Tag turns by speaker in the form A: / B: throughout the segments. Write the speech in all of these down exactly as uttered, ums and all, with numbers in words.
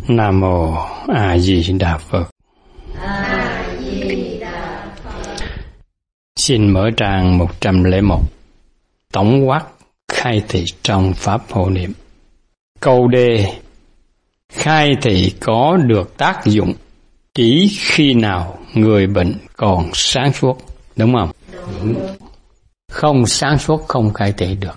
A: Nam Mô A Di Đà Phật.
B: A Di Đà Phật.
A: Xin mở trang một trăm lẻ một. Tổng quát khai thị trong Pháp hộ niệm. Câu D. Khai thị có được tác dụng chỉ khi nào người bệnh còn sáng suốt, đúng không?
B: Đúng.
A: Không sáng suốt không khai thị được.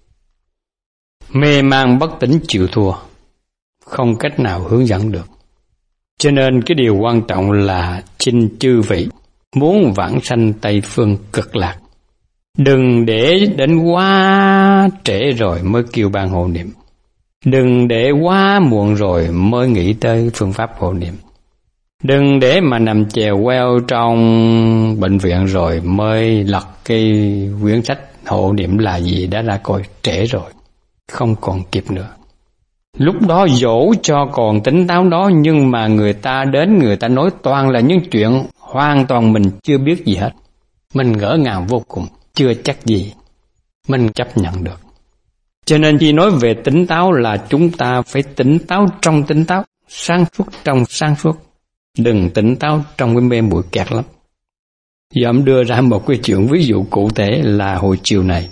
A: Mê man bất tỉnh chịu thua, không cách nào hướng dẫn được. Cho nên cái điều quan trọng là xin chư vị muốn vãng sanh Tây Phương Cực Lạc, đừng để đến quá trễ rồi mới kêu ban hộ niệm. Đừng để quá muộn rồi mới nghĩ tới phương pháp hộ niệm. Đừng để mà nằm chèo queo trong bệnh viện rồi mới lật cái quyển sách hộ niệm là gì đã ra coi, trễ rồi, không còn kịp nữa. Lúc đó dỗ cho còn tỉnh táo đó, nhưng mà người ta đến người ta nói toàn là những chuyện hoàn toàn mình chưa biết gì hết. Mình ngỡ ngàng vô cùng, chưa chắc gì mình chấp nhận được. Cho nên khi nói về tỉnh táo là chúng ta phải tỉnh táo trong tỉnh táo, sáng suốt trong sáng suốt. Đừng tỉnh táo trong cái mê muội kẹt lắm. Dòm đưa ra một cái chuyện ví dụ cụ thể là hồi chiều này.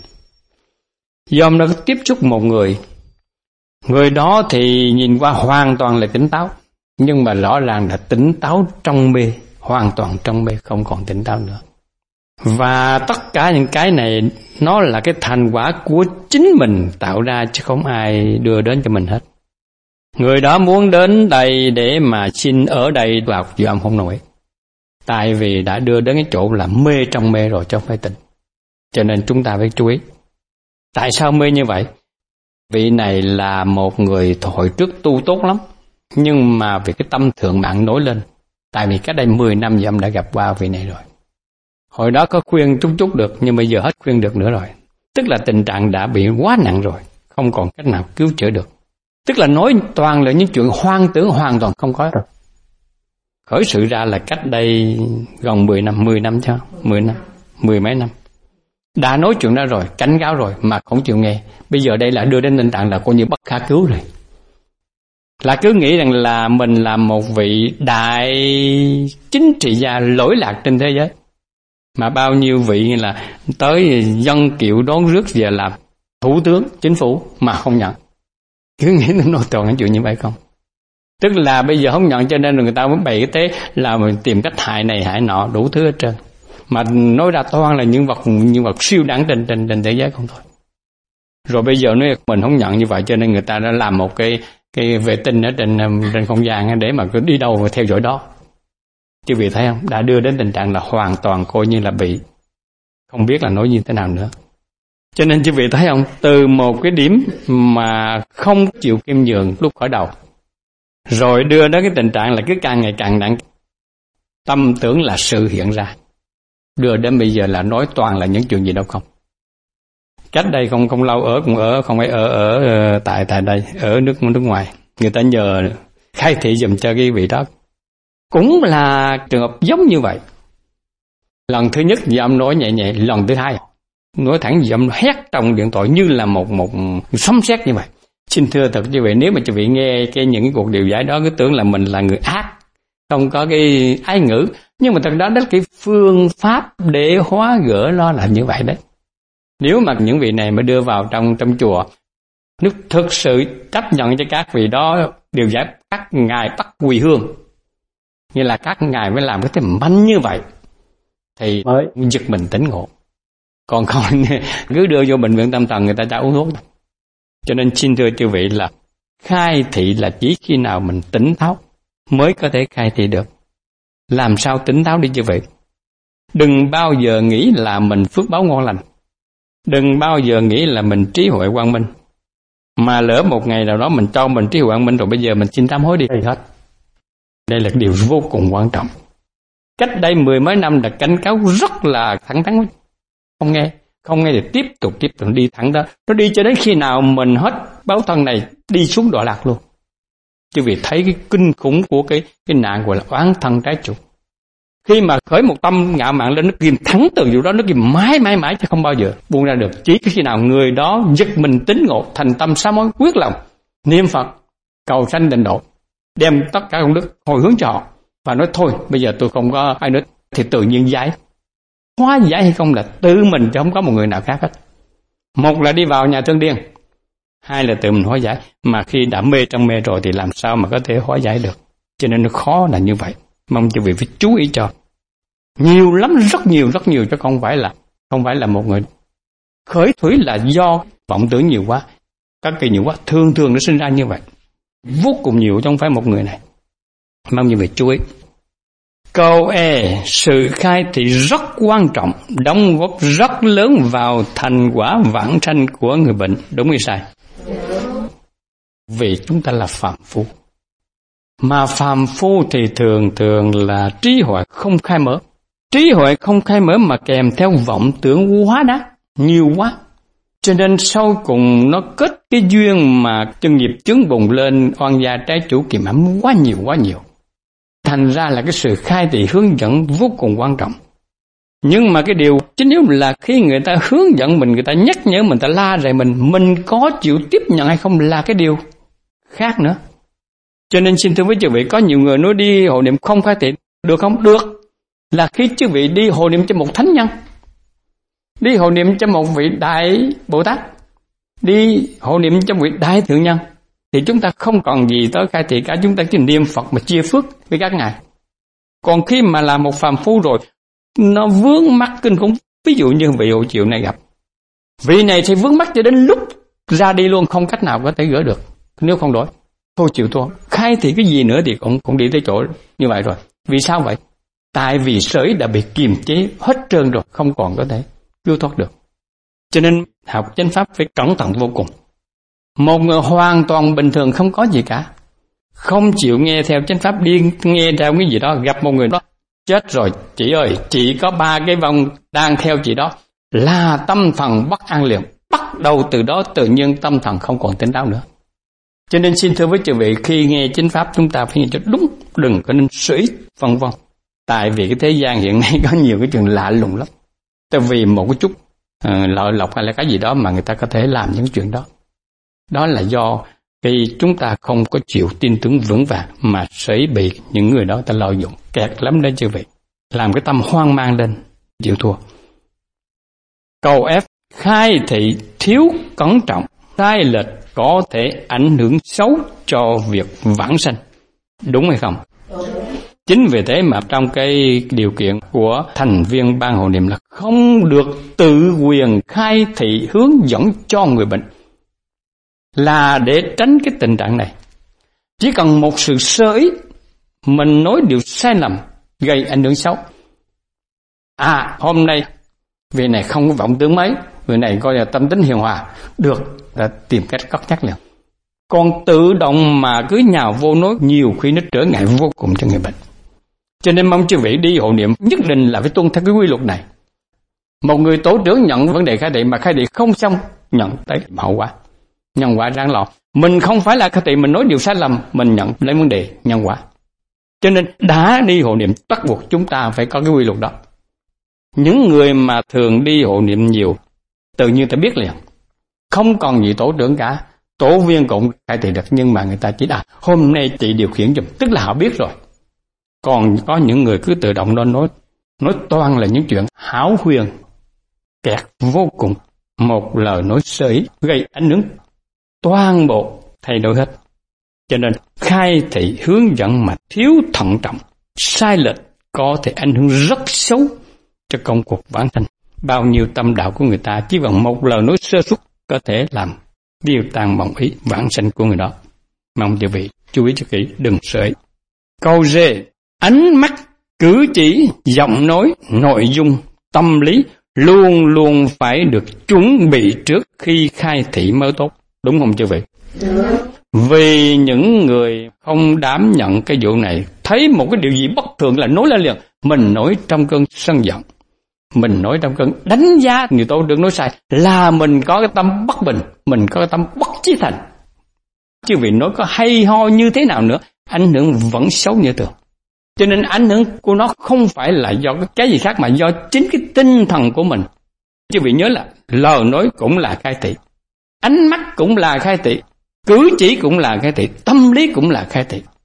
A: Dòm đã tiếp xúc một người. Người đó thì nhìn qua hoàn toàn là tỉnh táo, nhưng mà rõ ràng là tỉnh táo trong mê, hoàn toàn trong mê, không còn tỉnh táo nữa. Và tất cả những cái này nó là cái thành quả của chính mình tạo ra, chứ không ai đưa đến cho mình hết. Người đó muốn đến đây để mà xin ở đây vào dòm không nổi. Tại vì đã đưa đến cái chỗ là mê trong mê rồi chứ không phải tỉnh. Cho nên chúng ta phải chú ý. Tại sao mê như vậy? Vị này là một người hồi trước tu tốt lắm, nhưng mà vì cái tâm thượng mạng nổi lên. Tại vì cách đây mười năm dòm đã gặp qua vị này rồi. Hồi đó có khuyên chút chút được, nhưng bây giờ hết khuyên được nữa rồi. Tức là tình trạng đã bị quá nặng rồi, không còn cách nào cứu chữa được. Tức là nói toàn là những chuyện hoang tưởng hoàn toàn không có rồi. Khởi sự ra là cách đây gần mười năm, mười năm chứ, mười năm, mười mấy năm. Đã nói chuyện đó rồi, cảnh cáo rồi mà không chịu nghe. Bây giờ đây là đưa đến tình trạng là coi như bất khả cứu rồi. Là cứ nghĩ rằng là mình là một vị đại chính trị gia lỗi lạc trên thế giới. Mà bao nhiêu vị là tới dân kiệu đón rước về làm thủ tướng chính phủ mà không nhận. Cứ nghĩ nó nói toàn cái chuyện như vậy không. Tức là bây giờ không nhận cho nên người ta mới bày cái thế là mình tìm cách hại này hại nọ đủ thứ hết trơn. Mà nói ra toan là những vật những vật siêu đẳng trên trên trên thế giới không thôi. Rồi bây giờ nói mình không nhận như vậy cho nên người ta đã làm một cái cái vệ tinh ở trên trên không gian để mà cứ đi đâu mà theo dõi đó. Chứ vì thấy không, đã đưa đến tình trạng là hoàn toàn coi như là bị không biết là nói như thế nào nữa. Cho nên chứ vị thấy không, từ một cái điểm mà không chịu khiêm nhường lúc khởi đầu, rồi đưa đến cái tình trạng là cứ càng ngày càng nặng, tâm tưởng là sự hiện ra, đưa đến bây giờ là nói toàn là những chuyện gì đâu không. Cách đây không không lâu ở cũng ở không phải ở ở, ở tại tại đây ở nước nước ngoài, người ta nhờ khai thị giùm cho cái vị đó, cũng là trường hợp giống như vậy. Lần thứ nhất thì ông nói nhẹ nhẹ, lần thứ hai nói thẳng gì ông hét trong điện thoại như là một một sấm sét như vậy. Xin thưa thật như vậy, nếu mà quý vị nghe cái những cái cuộc điều giải đó cứ tưởng là mình là người ác, không có cái ái ngữ, nhưng mà thật đó đó cái phương pháp để hóa gỡ nó là như vậy đấy. Nếu mà những vị này mà đưa vào trong trong chùa, nếu thực sự chấp nhận cho các vị đó điều giải, các ngài bắt quỳ hương, như là các ngài mới làm cái thế mạnh như vậy thì mới giật mình tỉnh ngộ. Còn không cứ đưa vô bệnh viện tâm thần người ta cho uống thuốc. Cho nên xin thưa chư vị là khai thị là chỉ khi nào mình tỉnh táo mới có thể khai thị được. Làm sao tỉnh táo đi chư vị? Đừng bao giờ nghĩ là mình phước báo ngon lành. Đừng bao giờ nghĩ là mình trí huệ quang minh. Mà lỡ một ngày nào đó mình cho mình trí huệ quang minh rồi bây giờ mình xin sám hối đi hết. Đây là điều vô cùng quan trọng. Cách đây mười mấy năm đã cảnh cáo rất là thẳng thắn. Không nghe, không nghe thì tiếp tục tiếp tục đi thẳng đó. Nó đi cho đến khi nào mình hết báo thân này đi xuống đọa lạc luôn. Chứ vì thấy cái kinh khủng của cái cái nạn gọi là oán thân trái chủ. Khi mà khởi một tâm ngạo mạn lên, nó kìm thắng từ vụ đó, nó kìm mãi mãi mãi chứ không bao giờ buông ra được. Chỉ khi nào người đó giật mình tín ngộ, thành tâm sám hối quyết lòng niệm Phật cầu sanh tịnh độ, đem tất cả công đức hồi hướng cho họ và nói thôi bây giờ tôi không có ai nữa, thì tự nhiên giải. Hóa giải hay không là tự mình chứ không có một người nào khác hết. Một là đi vào nhà thương điên, hai là tự mình hóa giải. Mà khi đã mê trong mê rồi thì làm sao mà có thể hóa giải được. Cho nên nó khó là như vậy. Mong quý vị phải chú ý cho. Nhiều lắm, rất nhiều, rất nhiều, chứ không phải là không phải là một người. Khởi thủy là do vọng tưởng nhiều quá, các kỳ nhiều quá, thường thường nó sinh ra như vậy. Vô cùng nhiều chứ không phải một người này. Mong quý vị chú ý. Câu E, sự khai thị rất quan trọng, đóng góp rất lớn vào thành quả vãng sanh của người bệnh. Đúng hay sai? Vì chúng ta là phàm phu. Mà phàm phu thì thường thường là trí huệ không khai mở. Trí huệ không khai mở mà kèm theo vọng tưởng quá đắt, nhiều quá. Cho nên sau cùng nó kết cái duyên mà chân nghiệp chướng bùng lên, oan gia trái chủ kiềm hãm quá nhiều quá nhiều. Thành ra là cái sự khai thị hướng dẫn vô cùng quan trọng. Nhưng mà cái điều chính yếu là khi người ta hướng dẫn mình, người ta nhắc nhở mình, ta la rầy mình, mình có chịu tiếp nhận hay không là cái điều khác nữa. Cho nên xin thưa với quý vị, có nhiều người nói đi hộ niệm không khai thị, được không? Được. Là khi quý vị đi hộ niệm cho một thánh nhân, đi hộ niệm cho một vị đại Bồ Tát, đi hộ niệm cho một vị đại thượng nhân, thì chúng ta không còn gì tới khai thị cả, chúng ta chỉ niệm Phật mà chia phước với các ngài. Còn khi mà là một phàm phu rồi, nó vướng mắc kinh khủng. Ví dụ như vị hộ chiều này gặp, vị này thì vướng mắc cho đến lúc ra đi luôn, không cách nào có thể gỡ được. Nếu không đổi, thôi chịu thua. Khai thị cái gì nữa thì cũng cũng đi tới chỗ như vậy rồi. Vì sao vậy? Tại vì sởi đã bị kiềm chế hết trơn rồi, không còn có thể cứu thoát được. Cho nên học chánh pháp phải cẩn thận vô cùng. Một người hoàn toàn bình thường không có gì cả, không chịu nghe theo chánh pháp, đi nghe theo cái gì đó, gặp một người đó chết rồi, chị ơi, chị có ba cái vong đang theo chị đó, là tâm thần bất an liền. Bắt đầu từ đó tự nhiên tâm thần không còn tỉnh táo nữa. Cho nên xin thưa với quý vị, khi nghe chánh pháp chúng ta phải nghe cho đúng, đừng có nên sủy vân vân. Tại vì cái thế gian hiện nay có nhiều cái chuyện lạ lùng lắm. Tại vì một cái chút uh, lợi lộc hay là cái gì đó mà người ta có thể làm những chuyện đó. Đó là do khi chúng ta không có chịu tin tưởng vững vàng mà sẽ bị những người đó ta lợi dụng, kẹt lắm đấy quý vị. Làm cái tâm hoang mang lên, chịu thua. Câu F, khai thị thiếu cẩn trọng, sai lệch có thể ảnh hưởng xấu cho việc vãng sanh. Đúng hay không? Chính vì thế mà trong cái điều kiện của thành viên ban hộ niệm là không được tự quyền khai thị hướng dẫn cho người bệnh, là để tránh cái tình trạng này. Chỉ cần một sự sơ ý, mình nói điều sai lầm gây ảnh hưởng xấu. À, hôm nay vị này không có vọng tưởng mấy, người này coi là tâm tính hiền hòa, được, đã tìm cách cất nhắc liền. Còn tự động mà cứ nhào vô nói, nhiều khi nó trở ngại vô cùng cho người bệnh. Cho nên mong quý vị đi hộ niệm nhất định là phải tuân theo cái quy luật này. Một người tổ trưởng nhận vấn đề khai thị mà khai thị không xong, nhận tới hậu quả, nhân quả đáng lo. Mình không phải là khai thị mình nói điều sai lầm, mình nhận lấy vấn đề nhân quả. Cho nên đã đi hộ niệm bắt buộc chúng ta phải có cái quy luật đó. Những người mà thường đi hộ niệm nhiều, tự nhiên ta biết liền, không còn gì tổ trưởng cả, tổ viên cũng khai thị được, nhưng mà người ta chỉ à hôm nay chị điều khiển giùm, tức là họ biết rồi. Còn có những người cứ tự động lên nói, nói toàn là những chuyện hão huyền, kẹt vô cùng. Một lời nói sơ ý gây ảnh hưởng toàn bộ, thay đổi hết. Cho nên khai thị hướng dẫn mà thiếu thận trọng, sai lệch có thể ảnh hưởng rất xấu cho công cuộc vãng sanh. Bao nhiêu tâm đạo của người ta chỉ bằng một lời nói sơ suất có thể làm điều tan vọng ý vãng sanh của người đó. Mong quý vị chú ý cho kỹ, đừng sợi. Câu D, ánh mắt, cử chỉ, giọng nói, nội dung, tâm lý luôn luôn phải được chuẩn bị trước khi khai thị mới tốt. Đúng không quý vị?
B: Được.
A: Vì những người không đảm nhận cái vụ này, thấy một cái điều gì bất thường là nói lên liền. Mình nói trong cơn sân giận, mình nói trong cơn đánh giá người tôi được nói sai, là mình có cái tâm bất bình, mình có cái tâm bất chí thành. Chứ vì nói có hay ho như thế nào nữa, ảnh hưởng vẫn xấu như thường. Cho nên ảnh hưởng của nó không phải là do cái gì khác, mà do chính cái tinh thần của mình. Chứ vì nhớ là lời nói cũng là khai thị, ánh mắt cũng là khai thị, cử chỉ cũng là khai thị, tâm lý cũng là khai thị.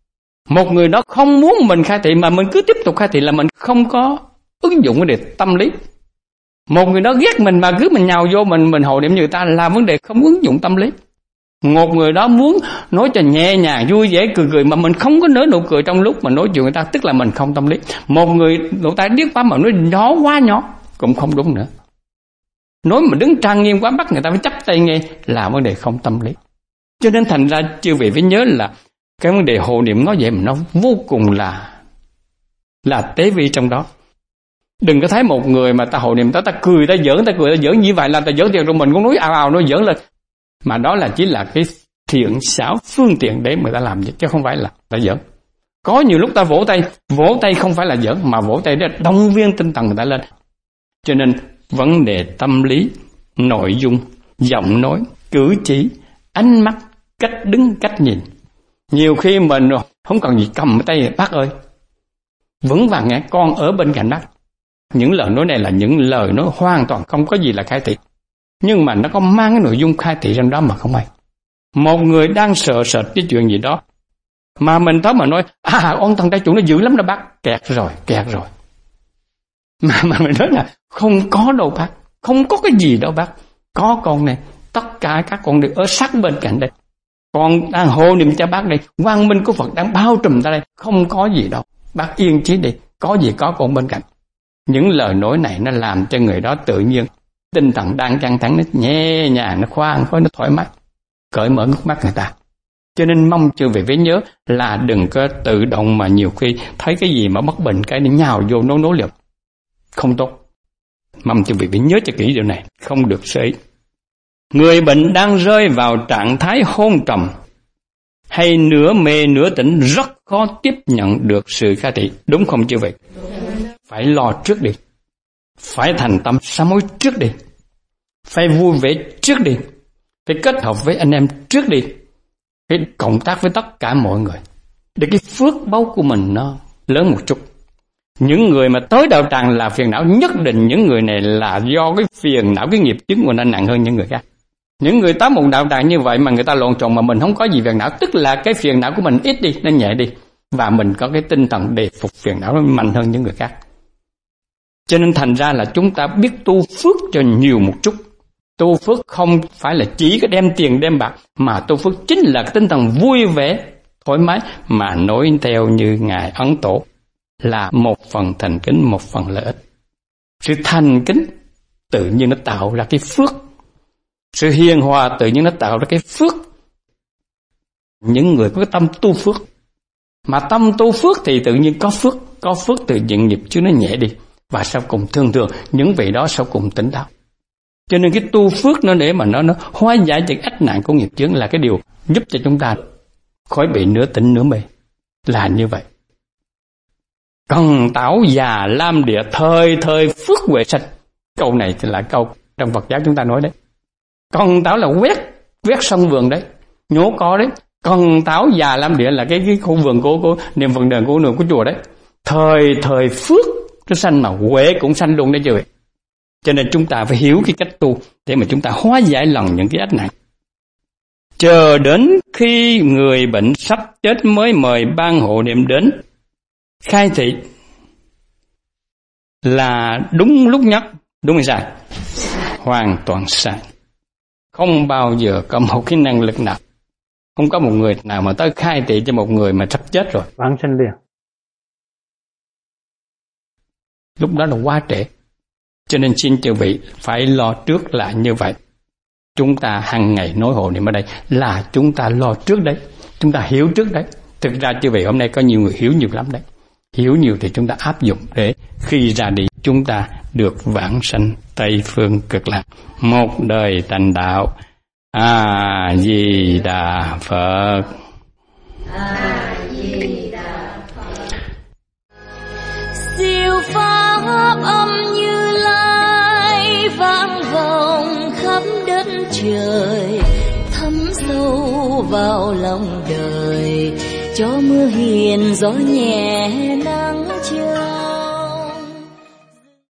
A: Một người đó không muốn mình khai thị mà mình cứ tiếp tục khai thị là mình không có ứng dụng vấn đề tâm lý. Một người đó ghét mình mà cứ mình nhào vô mình mình hộ niệm như người ta là vấn đề không ứng dụng tâm lý. Một người đó muốn nói cho nhẹ nhàng vui vẻ cười cười mà mình không có nở nụ cười trong lúc mà nói chuyện người ta, tức là mình không tâm lý. Một người lỗ tai điếc quá mà nói nhỏ quá nhỏ cũng không đúng nữa. Nói mà đứng trang nghiêm quá bắt người ta phải chắp tay nghe là vấn đề không tâm lý. Cho nên thành ra chư vị phải nhớ là cái vấn đề hộ niệm nói vậy mà nó vô cùng là là tế vi trong đó. Đừng có thấy một người mà ta hộ niệm ta ta cười ta giỡn ta cười ta giỡn như vậy là ta giỡn tiền rồi mình cũng nói ào ào nói giỡn lên, mà đó là chỉ là cái thiện xảo phương tiện để người ta làm vậy chứ không phải là ta giỡn. Có nhiều lúc ta vỗ tay, vỗ tay không phải là giỡn mà vỗ tay để động viên tinh thần người ta lên. Cho nên vấn đề tâm lý, nội dung, giọng nói, cử chỉ, ánh mắt, cách đứng, cách nhìn. Nhiều khi mình không cần gì cầm tay bác ơi, vững vàng nghe con ở bên cạnh bác. Những lời nói này là những lời nói hoàn toàn không có gì là khai thị, nhưng mà nó có mang cái nội dung khai thị trong đó mà không hay. Một người đang sợ sệt cái chuyện gì đó mà mình tới mà nói à ông thằng trai chủ nó dữ lắm đó bác, kẹt rồi kẹt rồi mà mà mình nói là không có đâu bác, không có cái gì đâu bác, có con này, tất cả các con đều ở sát bên cạnh đây, con đang hộ niệm cho bác đây, quang minh của Phật đang bao trùm ta đây, không có gì đâu bác yên chí đi, có gì có con bên cạnh. Những lời nói này nó làm cho người đó tự nhiên tinh thần đang căng thẳng, nó nhẹ nhàng, nó khoan khoái, nó thoải mái, cởi mở nước mắt người ta. Cho nên mong chư vị phải nhớ là đừng có tự động mà nhiều khi thấy cái gì mà bất bình cái nó nhào vô nối nối liền, không tốt. Mong chư vị phải nhớ cho kỹ điều này, không được sơ ý. Người bệnh đang rơi vào trạng thái hôn trầm hay nửa mê nửa tỉnh rất khó tiếp nhận được sự khai thị, đúng không chư vị? Phải lo trước đi, phải thành tâm sám hối trước đi, phải vui vẻ trước đi, phải kết hợp với anh em trước đi, phải cộng tác với tất cả mọi người để cái phước báu của mình nó lớn một chút. Những người mà tới đạo tràng là phiền não, nhất định những người này là do cái phiền não, cái nghiệp chứng của nó nặng hơn những người khác. Những người tới một đạo tràng như vậy mà người ta lộn xộn mà mình không có gì phiền não, tức là cái phiền não của mình ít đi, nó nhẹ đi, và mình có cái tinh thần đề phục phiền não nó mạnh hơn những người khác. Cho nên thành ra là chúng ta biết tu phước cho nhiều một chút. Tu phước không phải là chỉ có đem tiền đem bạc, mà tu phước chính là cái tinh thần vui vẻ, thoải mái, mà nói theo như Ngài Ấn Tổ là một phần thành kính, một phần lợi ích. Sự thành kính tự nhiên nó tạo ra cái phước, sự hiền hòa tự nhiên nó tạo ra cái phước. Những người có cái tâm tu phước, mà tâm tu phước thì tự nhiên có phước, có phước tự nhiên nghiệp chứ nó nhẹ đi, và sau cùng thường thường những vị đó sau cùng tỉnh táo. Cho nên cái tu phước nó để mà nó nó hóa giải những ách nạn của nghiệp chướng là cái điều giúp cho chúng ta khỏi bị nửa tỉnh nửa mê, là như vậy. Cần tảo già lam địa, thời thời phước huệ sanh. Câu này thì là câu trong Phật giáo chúng ta nói đấy. Cần tảo là quét quét sân vườn đấy, nhổ cỏ đấy. Cần tảo già lam địa là cái cái khu vườn của của niệm Phật đền của đường của chùa đấy. Thời thời phước nó sanh mà huệ cũng sanh luôn đấy chứ. Cho nên chúng ta phải hiểu cái cách tu để mà chúng ta hóa giải lần những cái ách nạn. Chờ đến khi người bệnh sắp chết mới mời ban hộ niệm đến khai thị là đúng lúc nhất, đúng hay sai? Hoàn toàn sai. Không bao giờ có một cái năng lực nào, không có một người nào mà tới khai thị cho một người mà sắp chết rồi vãng sanh liền. Lúc đó là quá trễ. Cho nên xin chư vị phải lo trước là như vậy. Chúng ta hàng ngày nói hộ niệm ở đây là chúng ta lo trước đấy, chúng ta hiểu trước đấy. Thực ra chư vị hôm nay có nhiều người hiểu nhiều lắm đấy. Hiểu nhiều thì chúng ta áp dụng để khi ra đi chúng ta được vãng sanh Tây Phương Cực Lạc, một đời thành đạo. A Di Đà Phật.
B: A Di Đà Phật.
C: Siêu pháp âm Như Lai vang vọng khắp đất trời, thấm sâu vào lòng đời, cho mưa hiền gió nhẹ.